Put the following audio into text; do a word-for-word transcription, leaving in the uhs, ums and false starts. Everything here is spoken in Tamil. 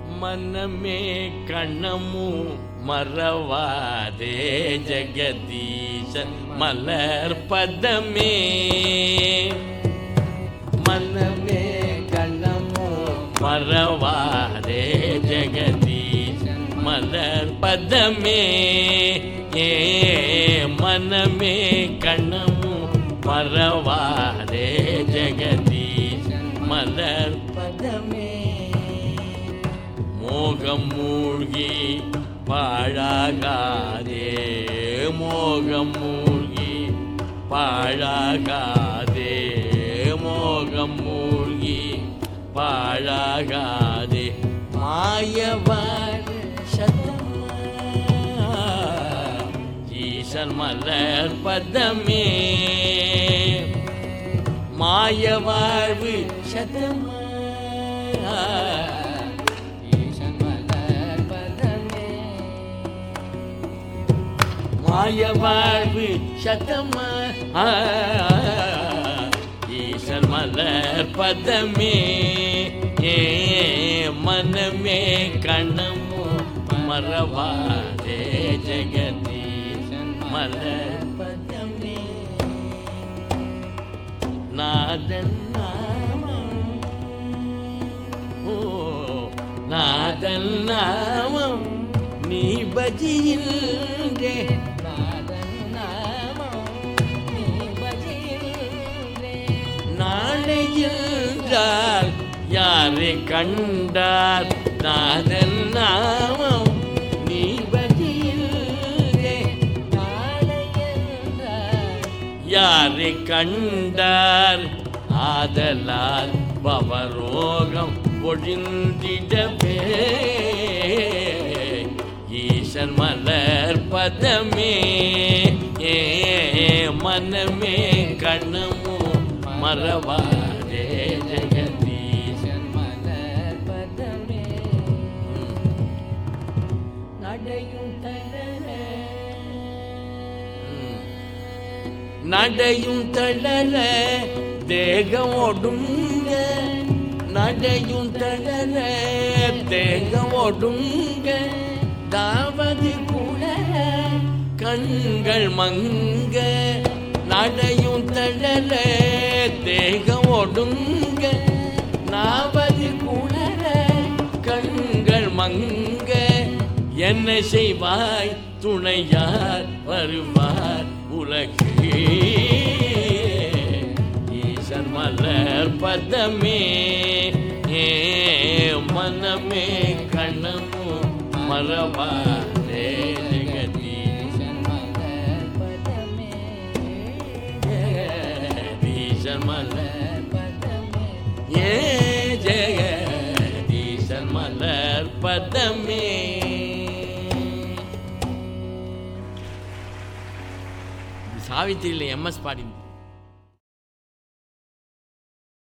மனமே கண்ணமு மறவாதே ஜெகதீசன் மலர் பதமே. மனமே கண்ணமு மறவாதே ஜெகதீசன் மலர் பதமே. ஏ மனமே கண்ணமு மறவாதே ஜெகதீசன் மலர் பதமே. மோகம் மூழ்கி பாழாகாதே, மோகம் மூழ்கி பாழாகாதே, மோகம் மூழ்கி பாழாகாதே. மாயவான் சத்தமா ஈசன் மலர் பதமே. மாயவாழ்வு சத்தமா மாயவாழ்வு சத்தமா ஈசன் மலர் பதமே. ஏ மனமே கண்ணமோ மறவாதே ஜெகதீசன் மலர் பதமே. நாதன் நாமம் ஓ நாதன் நாமம் நீ பஜியில்ரே. நாதன் நாமம் நீ பஜியில்ரே. நாளையின்றால் யாரை கண்டார், நாதன் நாமம் நீ பஜியில்ரே. நாளையின்றால் யாரை கண்டார், ஆதலால் பவரோகம் ஒழிந்திடவே ஈசன் மலர் பதமே. ஏ மனமே கண்ணமோ மறவாதே ஜெகதீசன் மலர் பதமே. நடையும் தளர நடையும் தளர தேகம் ஒடுங்க, நடையும் தளர தேகம் ஒடுங்க. தாவது கூட கண்கள் மங்க, நடையும் தளர தேகம் ஒடுங்க. நாவது கூட கண்கள் மங்க. என்ன செய்வாய் துணையார் வருவார் உலகே ஈசன் மலர் பதமே. ஏ மனமே கண்ணமோ மறவாதே ஜெகதீசன் மலர் பதமே. ஜெகதீசன் மலர் பதமே. ஏ ஜெகதீசன் மலர் பதமே. சாவித்திரியில் எம்எஸ் பாடி